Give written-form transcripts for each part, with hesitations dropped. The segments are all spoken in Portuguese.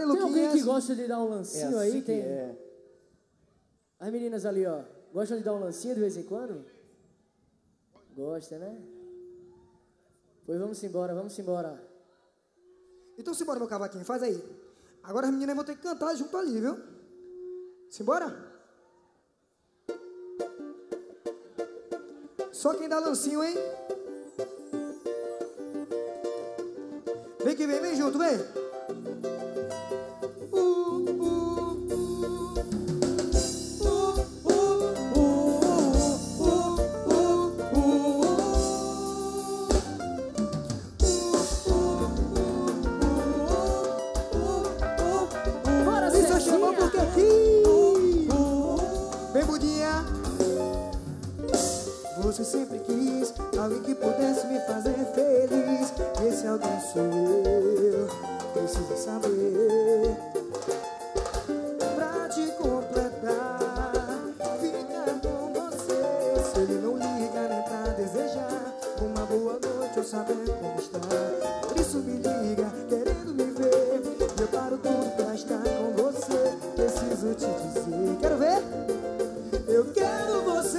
Tem Luquinhas. alguém que gosta de dar um lancinho assim aí? Tem. É. As meninas ali, ó, gostam de dar um lancinho de vez em quando? Gosta, né? Pois vamos embora, vamos embora. Então simbora, meu cavaquinho, faz aí. Agora as meninas vão ter que cantar junto ali, viu? Simbora? Só quem dá lancinho, hein? Vem que vem, vem junto, vem. Você sempre quis alguém que pudesse me fazer feliz. Esse alguém sou eu, preciso saber. Pra te completar, ficar com você. Se ele não liga nem pra desejar uma boa noite ou saber como está. Por isso me liga, querendo me ver. Eu paro tudo pra estar com você. Preciso te dizer, quero ver? Eu quero você.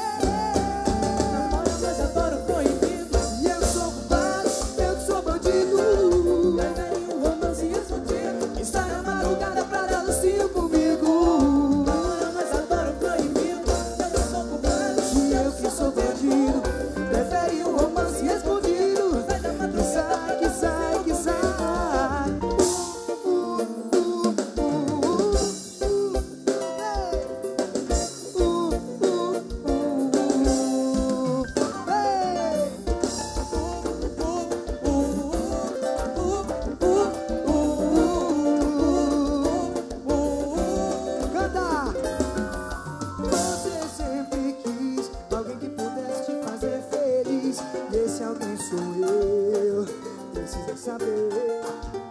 Esse alguém sou eu, precisa saber.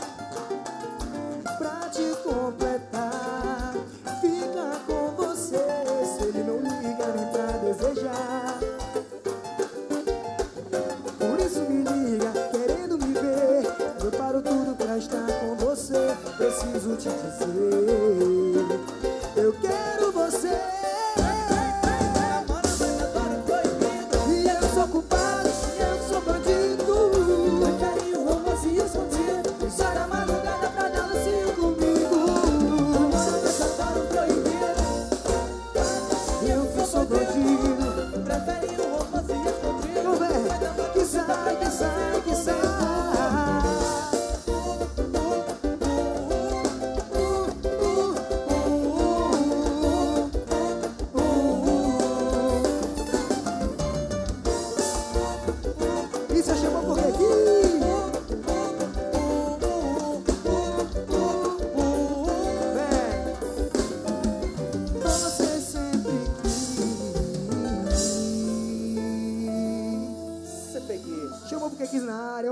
Pra te completar, ficar com você. Se ele não liga nem pra desejar. Por isso me liga, querendo me ver. Eu paro tudo pra estar com você. Preciso te dizer, eu quero você. Isso chamou por aqui. Você sempre quis. Você peguei. Chamou porque quis na área.